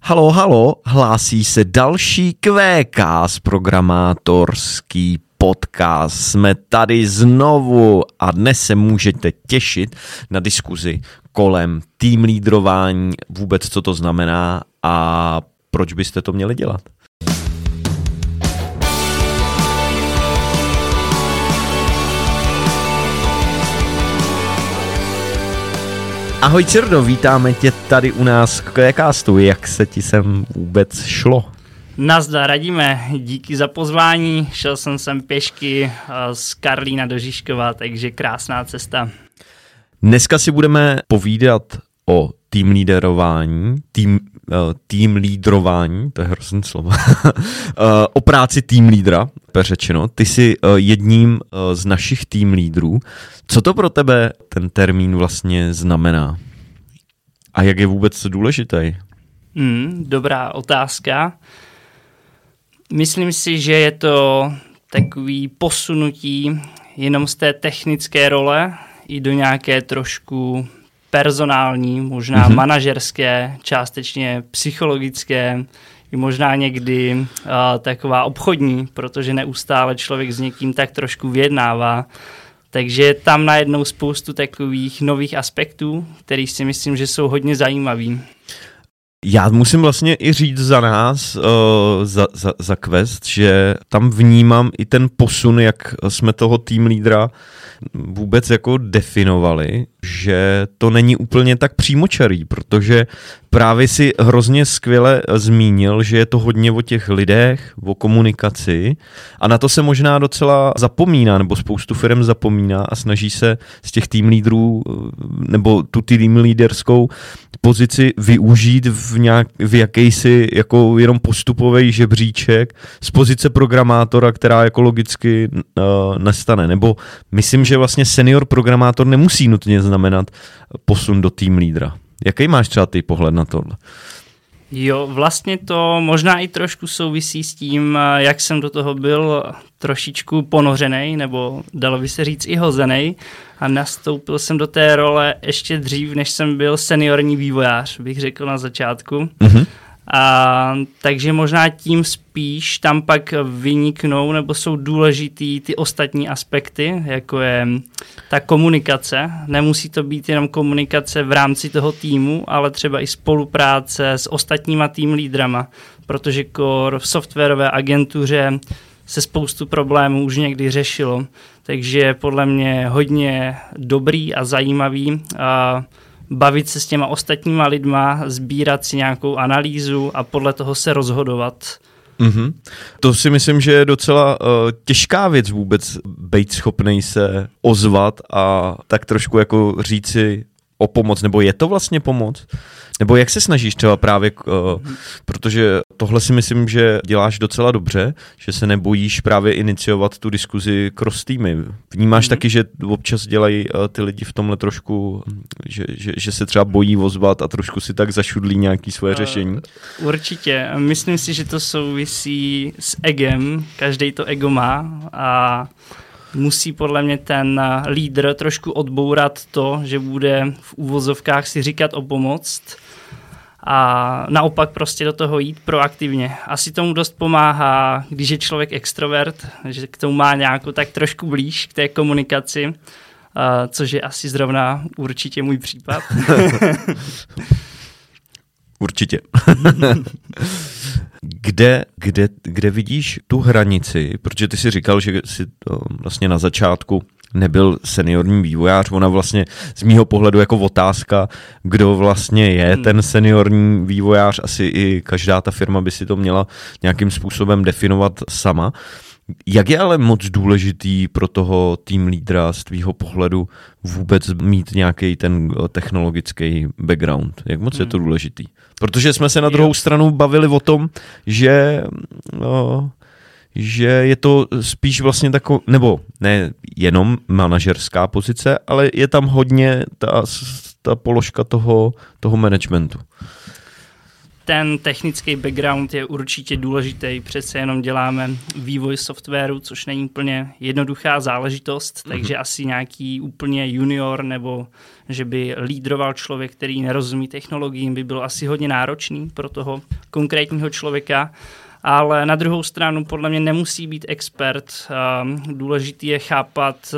Halo, halo, hlásí se další QCast, programátorský podcast. Jsme tady znovu a dnes se můžete těšit na diskuzi kolem tým lídrování, vůbec co to znamená a proč byste to měli dělat. Ahoj Cirdo, vítáme tě tady u nás v QCastu. Jak se ti sem vůbec šlo? Nazdar, radíme, díky za pozvání. Šel jsem sem pěšky z Karlína do Žižkova, takže krásná cesta. Dneska si budeme povídat o tým lídrování, to je hrozný slovo, o práci tým lídra, řečeno. Ty jsi jedním z našich tým lídrů. Co to pro tebe ten termín vlastně znamená? A jak je vůbec důležitý? Dobrá otázka. Myslím si, že je to takový posunutí jenom z té technické role i do nějaké trošku personální, možná manažerské, částečně psychologické, i možná někdy taková obchodní, protože neustále člověk s někým tak trošku vyjednává. Takže je tam najednou spoustu takových nových aspektů, který si myslím, že jsou hodně zajímavý. Já musím vlastně i říct za nás, za Quest, že tam vnímám i ten posun, jak jsme toho tým lídra vůbec jako definovali, že to není úplně tak přímočarý, protože právě si hrozně skvěle zmínil, že je to hodně o těch lidech, o komunikaci a na to se možná docela zapomíná, nebo spoustu firm zapomíná a snaží se z těch tým lídrů nebo tu tým líderskou pozici využít v jakýsi jako jenom postupový žebříček z pozice programátora, která jako logicky nestane. Nebo myslím, že vlastně senior programátor nemusí nutně znamenat posun do tým lídra. Jaký máš třeba ty pohled na tohle? Jo, vlastně to možná i trošku souvisí s tím, jak jsem do toho byl trošičku ponořenej, nebo dalo by se říct i hozenej a nastoupil jsem do té role ještě dřív, než jsem byl seniorní vývojář, bych řekl na začátku. Takže možná tím spíš tam pak vyniknou nebo jsou důležitý ty ostatní aspekty, jako je ta komunikace. Nemusí to být jenom komunikace v rámci toho týmu, ale třeba i spolupráce s ostatníma tým lídrama, protože v softwarové agentuře se spoustu problémů už někdy řešilo. Takže je podle mě hodně dobrý a zajímavý bavit se s těma ostatníma lidma, sbírat si nějakou analýzu a podle toho se rozhodovat. To si myslím, že je docela těžká věc vůbec být schopnej se ozvat a tak trošku jako říci o pomoc, nebo je to vlastně pomoc? Nebo jak se snažíš třeba právě, protože tohle si myslím, že děláš docela dobře, že se nebojíš právě iniciovat tu diskuzi cross týmy. Vnímáš taky, že občas dělají ty lidi v tomhle trošku, že se třeba bojí ozvat a trošku si tak zašudlí nějaké svoje řešení? Určitě. Myslím si, že to souvisí s egem. Každý to ego má a musí podle mě ten lídr trošku odbourat to, že bude v úvozovkách si říkat o pomoc a naopak prostě do toho jít proaktivně. Asi tomu dost pomáhá, když je člověk extrovert, že k tomu má nějakou tak trošku blíž k té komunikaci, což je asi zrovna určitě můj případ. Určitě. Kde vidíš tu hranici? Protože ty jsi říkal, že jsi vlastně na začátku nebyl seniorní vývojář. Ona vlastně z mýho pohledu jako otázka, kdo vlastně je ten seniorní vývojář. Asi i každá ta firma by si to měla nějakým způsobem definovat sama. Jak je ale moc důležitý pro toho tým lídra z tvýho pohledu vůbec mít nějaký ten technologický background? Jak moc je to důležitý? Protože jsme se na druhou stranu bavili o tom, že je to spíš vlastně takový, nebo ne jenom manažerská pozice, ale je tam hodně ta položka toho managementu. ten technický background je určitě důležitý, přece jenom děláme vývoj softwaru, což není úplně jednoduchá záležitost, takže asi nějaký úplně junior nebo že by lídroval člověk, který nerozumí technologiím, by bylo asi hodně náročný pro toho konkrétního člověka. Ale na druhou stranu podle mě nemusí být expert. Důležitý je chápat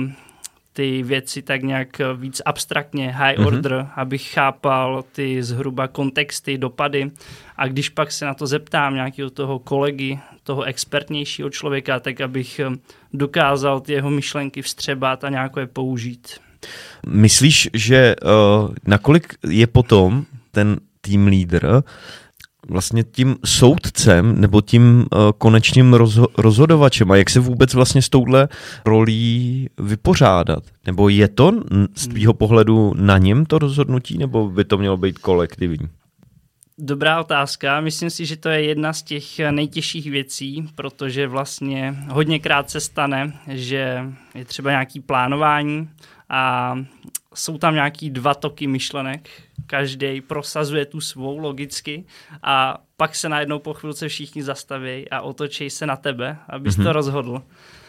ty věci tak nějak víc abstraktně, high order, abych chápal ty zhruba kontexty, dopady. A když pak se na to zeptám nějakého toho kolegy, toho expertnějšího člověka, tak abych dokázal ty jeho myšlenky vstřebat a nějak je použít. Myslíš, že nakolik je potom ten team leader vlastně tím soudcem nebo tím konečným rozhodovačem a jak se vůbec vlastně s touhle rolí vypořádat? Nebo je to z tvýho pohledu na něm to rozhodnutí, nebo by to mělo být kolektivní? Dobrá otázka. Myslím si, že to je jedna z těch nejtěžších věcí, protože vlastně hodněkrát se stane, že je třeba nějaký plánování a jsou tam nějaký 2 toky myšlenek, každý prosazuje tu svou logicky a pak se najednou po chvilce všichni zastaví a otočí se na tebe, abys to rozhodl.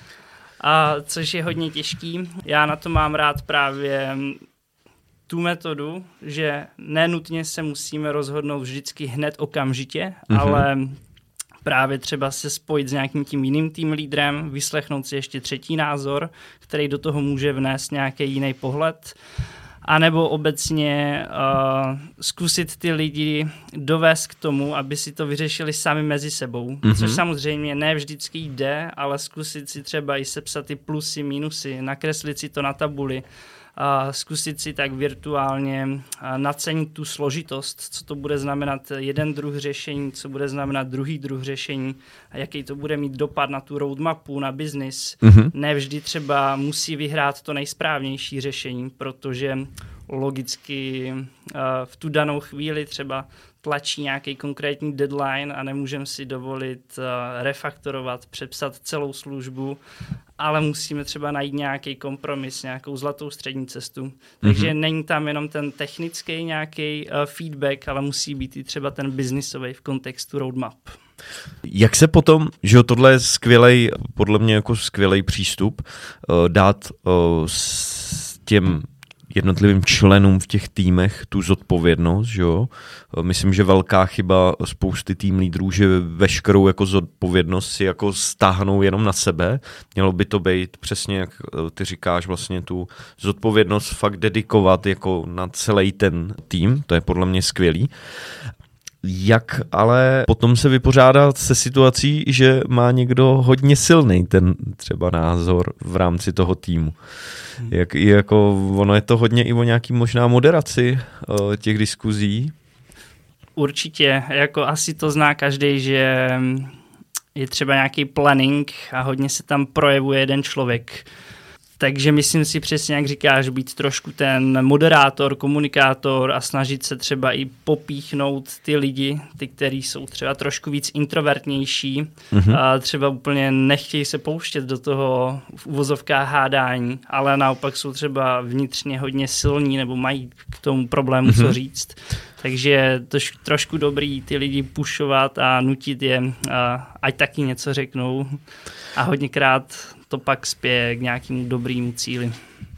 A což je hodně těžký. Já na to mám rád právě tu metodu, že nenutně se musíme rozhodnout vždycky hned okamžitě, ale právě třeba se spojit s nějakým tím jiným tým lídrem, vyslechnout si ještě třetí názor, který do toho může vnést nějaký jiný pohled, anebo obecně zkusit ty lidi dovést k tomu, aby si to vyřešili sami mezi sebou, což samozřejmě ne vždycky jde, ale zkusit si třeba i sepsat ty plusy, minusy, nakreslit si to na tabuli, zkusit si tak virtuálně nacenit tu složitost, co to bude znamenat jeden druh řešení, co bude znamenat druhý druh řešení a jaký to bude mít dopad na tu roadmapu, na biznis. Ne vždy třeba musí vyhrát to nejsprávnější řešení, protože logicky v tu danou chvíli třeba tlačí nějaký konkrétní deadline a nemůžeme si dovolit refaktorovat, přepsat celou službu, ale musíme třeba najít nějaký kompromis, nějakou zlatou střední cestu. Takže není tam jenom ten technický nějaký feedback, ale musí být i třeba ten biznisový v kontextu roadmap. Jak se potom, že tohle je skvělej, podle mě jako skvělej přístup, dát s těm jednotlivým členům v těch týmech tu zodpovědnost, že jo? Myslím, že velká chyba spousty tým lídrů, že veškerou jako zodpovědnost si jako stáhnou jenom na sebe. Mělo by to být přesně, jak ty říkáš, vlastně tu zodpovědnost fakt dedikovat jako na celý ten tým, to je podle mě skvělý. Jak ale potom se vypořádat se situací, že má někdo hodně silný ten třeba názor v rámci toho týmu. Jako ono je to hodně i o nějaký možná moderaci těch diskuzí. Určitě, jako asi to zná každý, že je třeba nějaký planning a hodně se tam projevuje jeden člověk. Takže myslím si přesně, jak říkáš, být trošku ten moderátor, komunikátor a snažit se třeba i popíchnout ty lidi, ty, kteří jsou třeba trošku víc introvertnější, a třeba úplně nechtějí se pouštět do toho v uvozovkách hádání, ale naopak jsou třeba vnitřně hodně silní nebo mají k tomu problému co říct. Takže je to trošku dobrý ty lidi pušovat a nutit je, ať taky něco řeknou. A hodněkrát to pak spěje k nějakému dobrému cíli.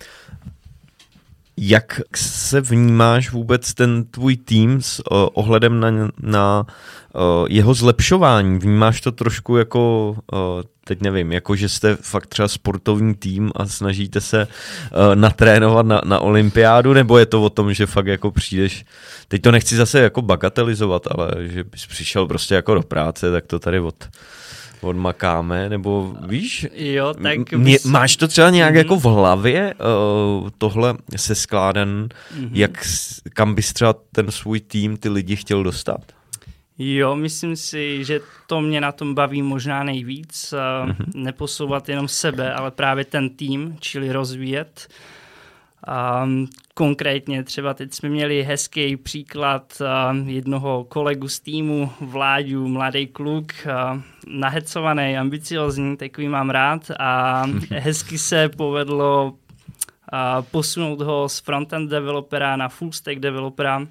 Jak se vnímáš vůbec ten tvůj tým s ohledem na jeho zlepšování? Vnímáš to trošku jako, teď nevím, jako že jste fakt třeba sportovní tým a snažíte se natrénovat na olympiádu, nebo je to o tom, že fakt jako přijdeš, teď to nechci zase jako bagatelizovat, ale že bys přišel prostě jako do práce, tak to tady odmakáme, nebo víš? Jo, tak máš to třeba nějak jako v hlavě tohle se skládan, kam bys třeba ten svůj tým, ty lidi chtěl dostat? Jo, myslím si, že to mě na tom baví možná nejvíc. Neposouvat jenom sebe, ale právě ten tým, čili rozvíjet. Konkrétně třeba teď jsme měli hezký příklad jednoho kolegu z týmu, Vláďu, mladý kluk, nahecovaný, ambiciozní, takový mám rád a hezky se povedlo posunout ho z frontend developera na full stack developera.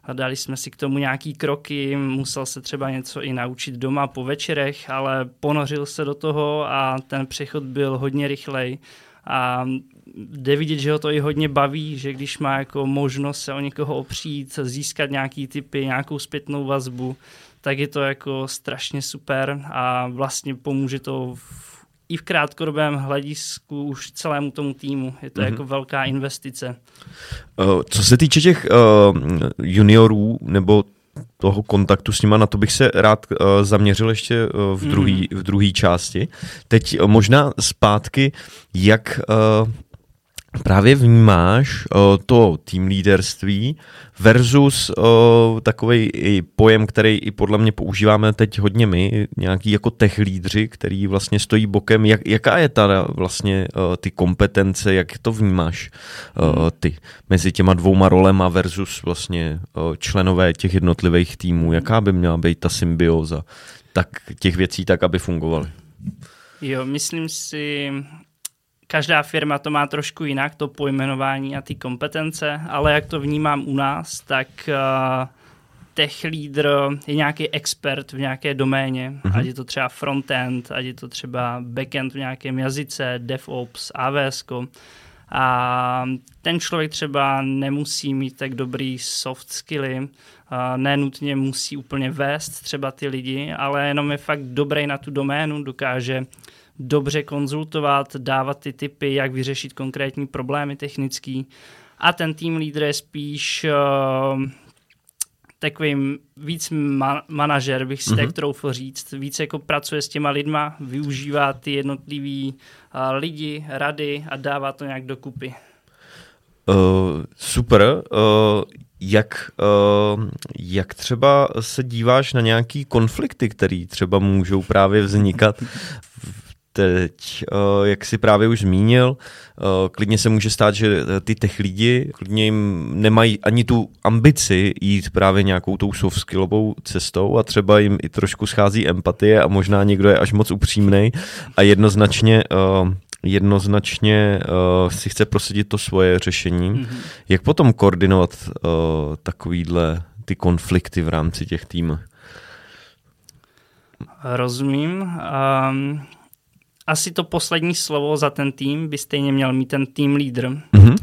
a dali jsme si k tomu nějaký kroky, musel se třeba něco i naučit doma po večerech, ale ponořil se do toho a ten přechod byl hodně rychlej. A jde vidět, že ho to i hodně baví, že když má jako možnost se o někoho opřít, získat nějaký tipy, nějakou zpětnou vazbu, tak je to jako strašně super a vlastně pomůže to i v krátkodobém hledisku už celému tomu týmu. Je to jako velká investice. Co se týče těch juniorů nebo toho kontaktu s nima, na to bych se rád zaměřil ještě v druhé části. Teď možná zpátky, jak právě vnímáš to team leaderství versus takovej pojem, který i podle mě používáme teď hodně my, nějaký jako tech lídři, který vlastně stojí bokem. Jaká je ta vlastně ty kompetence, jak to vnímáš ty mezi těma dvouma rolema versus vlastně členové těch jednotlivých týmů? Jaká by měla být ta symbioza tak těch věcí tak, aby fungovaly? Jo, myslím si, každá firma to má trošku jinak, to pojmenování a ty kompetence, ale jak to vnímám u nás, tak tech leader je nějaký expert v nějaké doméně, ať je to třeba frontend, ať je to třeba backend v nějakém jazyce, DevOps, AWS. A ten člověk třeba nemusí mít tak dobrý soft skilly, nenutně musí úplně vést třeba ty lidi, ale jenom je fakt dobrý na tu doménu, dokáže dobře konzultovat, dávat ty tipy, jak vyřešit konkrétní problémy technický. A ten tým lídr je spíš takový víc manažer, bych si tak troufl říct. Víc jako pracuje s těma lidma, využívá ty jednotlivý lidi, rady a dává to nějak dokupy. Super. Jak třeba se díváš na nějaký konflikty, které třeba můžou právě vznikat teď, jak jsi právě už zmínil, klidně se může stát, že ty tech lidi klidně jim nemají ani tu ambici jít právě nějakou tou soft skillovou cestou a třeba jim i trošku schází empatie a možná někdo je až moc upřímnej a jednoznačně si chce prosadit to svoje řešení. Jak potom koordinovat takovýhle ty konflikty v rámci těch týmů? Rozumím. Asi to poslední slovo za ten tým by stejně měl mít ten tým lídr.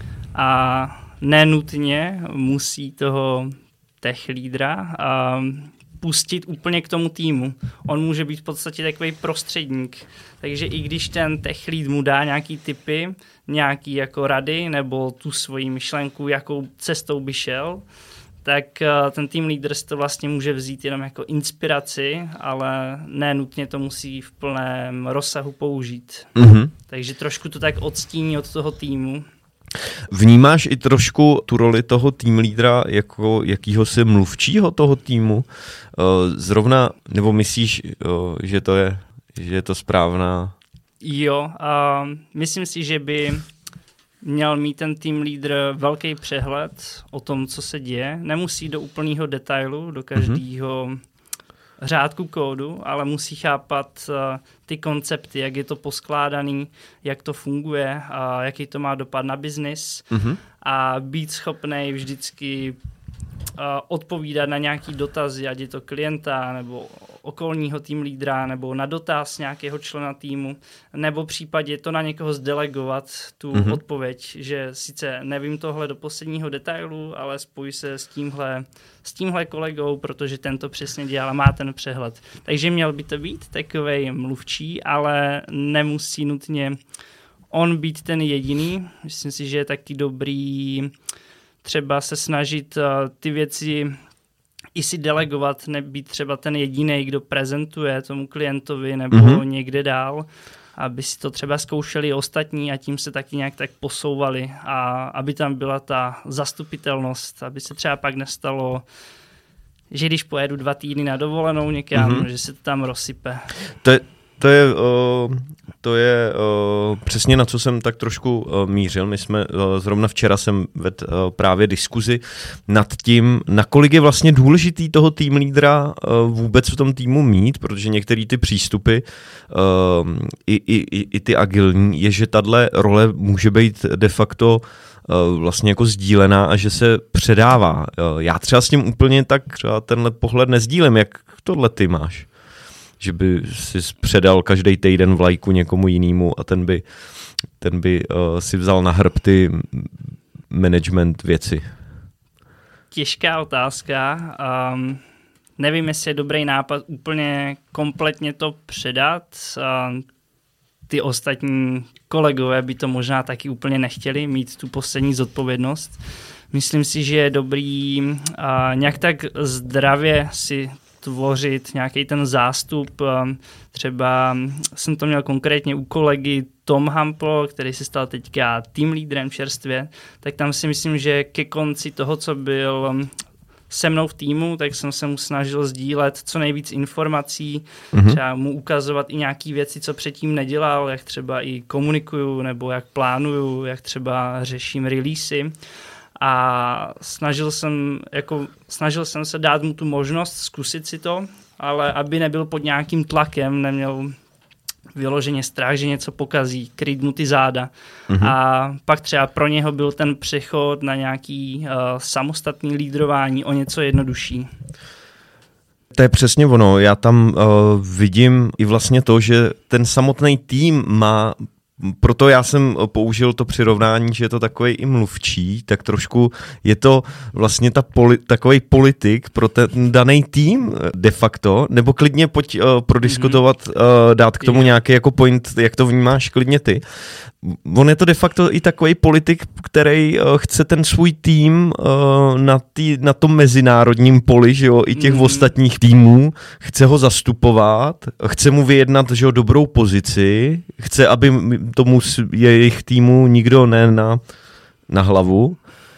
A nenutně musí toho tech lídra pustit úplně k tomu týmu. On může být v podstatě takový prostředník. Takže i když ten tech lead mu dá nějaký tipy, nějaký jako rady nebo tu svoji myšlenku, jakou cestou by šel, tak ten tým leader to vlastně může vzít jenom jako inspiraci, ale ne nutně to musí v plném rozsahu použít. Takže trošku to tak odstíní od toho týmu. Vnímáš i trošku tu roli toho tým lídra jako jakýhosi mluvčího toho týmu? Zrovna, nebo myslíš, že je to správná? Jo, myslím si, že by měl mít ten tým lídr velký přehled o tom, co se děje. Nemusí do úplného detailu, do každého řádku kódu, ale musí chápat ty koncepty, jak je to poskládaný, jak to funguje, jaký to má dopad na biznis a být schopný vždycky odpovídat na nějaký dotazy, ať je to klienta nebo okolního tým lídra nebo na dotaz nějakého člena týmu, nebo v případě to na někoho zdelegovat tu odpověď, že sice nevím tohle do posledního detailu, ale spojí se s tímhle kolegou, protože ten to přesně dělá a má ten přehled. Takže měl by to být takovej mluvčí, ale nemusí nutně on být ten jediný. Myslím si, že je taky dobrý třeba se snažit ty věci i si delegovat, nebýt třeba ten jediný, kdo prezentuje tomu klientovi nebo někde dál, aby si to třeba zkoušeli ostatní a tím se taky nějak tak posouvali a aby tam byla ta zastupitelnost, aby se třeba pak nestalo, že když pojedu 2 týdny na dovolenou někam, že se to tam rozsype. To je přesně na co jsem tak trošku mířil. My jsme zrovna včera jsem vedl právě diskuzi nad tím, nakolik je vlastně důležitý toho tým lídra vůbec v tom týmu mít, protože některé ty přístupy i ty agilní, je, že tahle role může být de facto vlastně jako sdílená a že se předává. Já třeba s tím úplně tak třeba tenhle pohled nezdílím, jak tohle ty máš? Že by si předal každý týden vlajku někomu jinému a ten by si vzal na hrb ty management věci. Těžká otázka. Nevím, jestli je dobrý nápad úplně kompletně to předat. Ty ostatní kolegové by to možná taky úplně nechtěli mít tu poslední zodpovědnost. Myslím si, že je dobrý nějak tak zdravě si tvořit nějaký ten zástup. Třeba jsem to měl konkrétně u kolegy Tom Hampl, který se stal teďka team lídrem čerstvě, tak tam si myslím, že ke konci toho, co byl se mnou v týmu, tak jsem se mu snažil sdílet co nejvíc informací, třeba mu ukazovat i nějaké věci, co předtím nedělal, jak třeba i komunikuju, nebo jak plánuju, jak třeba řeším releasy. A snažil jsem se dát mu tu možnost zkusit si to, ale aby nebyl pod nějakým tlakem, neměl vyloženě strach, že něco pokazí, kryt mu ty záda. A pak třeba pro něho byl ten přechod na nějaký samostatný lídrování o něco jednodušší. To je přesně ono. Já tam vidím i vlastně to, že ten samotný tým má. Proto já jsem použil to přirovnání, že je to takový i mluvčí, tak trošku je to vlastně takový politik pro ten daný tým de facto, nebo klidně pojď prodiskutovat, dát k tomu nějaký jako point, jak to vnímáš klidně ty. On je to de facto i takový politik, který chce ten svůj tým na tom mezinárodním poli, že jo, i těch ostatních týmů, chce ho zastupovat, chce mu vyjednat, že jo, dobrou pozici, chce, aby tomu jejich týmu nikdo ne na hlavu.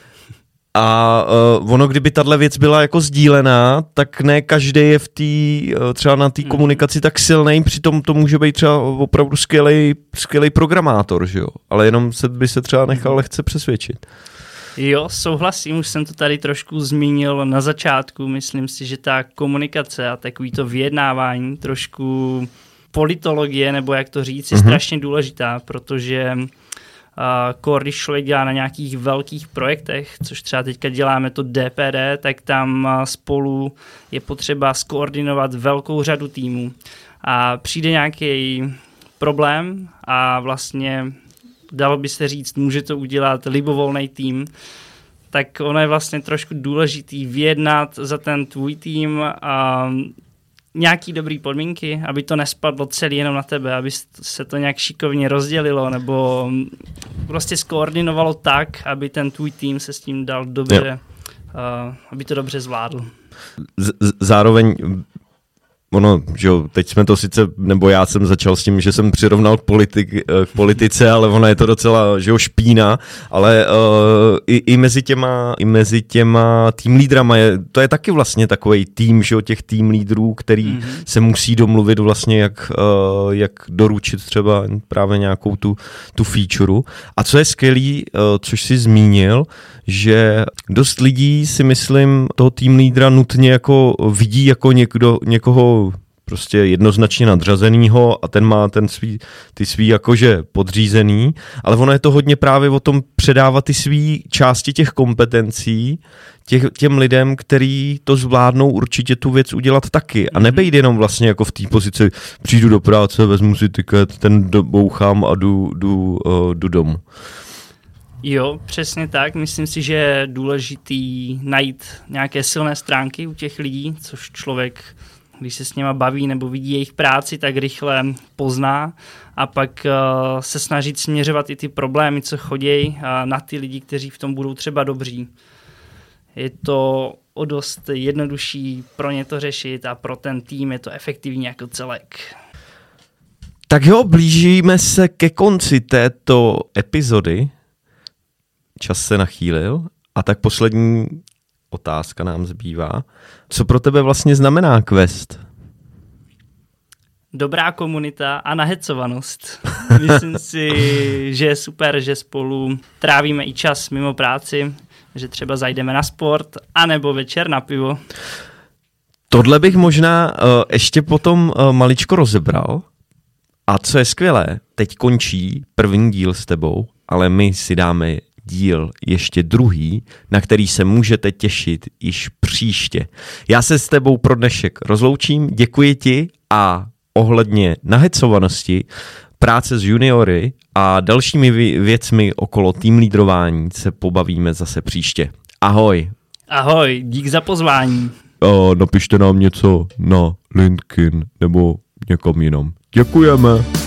A ono, kdyby tahle věc byla jako sdílená, tak ne každý je třeba na té komunikaci tak silnej, přitom to může být třeba opravdu skvělej programátor, že jo? Ale jenom by se třeba nechal lehce přesvědčit. Jo, souhlasím, už jsem to tady trošku zmínil na začátku. Myslím si, že ta komunikace a takový to vyjednávání, trošku politologie, nebo jak to říct, je strašně důležitá, protože když člověk dělá na nějakých velkých projektech, což třeba teďka děláme to DPD, tak tam spolu je potřeba skoordinovat velkou řadu týmů. A přijde nějaký problém a vlastně dalo by se říct, může to udělat libovolný tým, tak ono je vlastně trošku důležitý vyjednat za ten tvůj tým a nějaký dobrý podmínky, aby to nespadlo celý jenom na tebe, aby se to nějak šikovně rozdělilo nebo prostě skoordinovalo tak, aby ten tvůj tým se s tím dal dobře, aby to dobře zvládl. Zároveň ono, že jo, teď jsme to sice, nebo já jsem začal s tím, že jsem přirovnal k politice, ale ona je to docela, že jo, špína, ale i mezi těma tým lídrama to je taky vlastně takovej tým, že jo, těch tým lídrů, který se musí domluvit vlastně, jak doručit třeba právě nějakou tu featureu. A co je skvělý, což jsi zmínil, že dost lidí si myslím toho tým lídra nutně jako vidí jako někoho prostě jednoznačně nadřazenýho a ten má ty svý jakože podřízený, ale ono je to hodně právě o tom předávat ty svý části těch kompetencí těm lidem, který to zvládnou určitě tu věc udělat taky a nebejt jenom vlastně jako v té pozici přijdu do práce, vezmu si tiket, ten bouchám a jdu domů. Jo, přesně tak. Myslím si, že je důležitý najít nějaké silné stránky u těch lidí, což člověk, když se s něma baví nebo vidí jejich práci, tak rychle pozná a pak se snažit směřovat i ty problémy, co chodí na ty lidi, kteří v tom budou třeba dobří. Je to o dost jednodušší pro ně to řešit a pro ten tým je to efektivní jako celek. Tak jo, blížíme se ke konci této epizody. Čas se nachýlil a tak poslední otázka nám zbývá. Co pro tebe vlastně znamená Quest? Dobrá komunita a nahecovanost. Myslím si, že je super, že spolu trávíme i čas mimo práci, že třeba zajdeme na sport, anebo večer na pivo. Tohle bych možná ještě potom maličko rozebral. A co je skvělé, teď končí první díl s tebou, ale my si dáme díl, ještě druhý, na který se můžete těšit již příště. Já se s tebou pro dnešek rozloučím, děkuji ti a ohledně nahecovanosti, práce s juniory a dalšími věcmi okolo tým lídrování se pobavíme zase příště. Ahoj. Ahoj, dík za pozvání. Napište nám něco na LinkedIn nebo někam jinam. Děkujeme.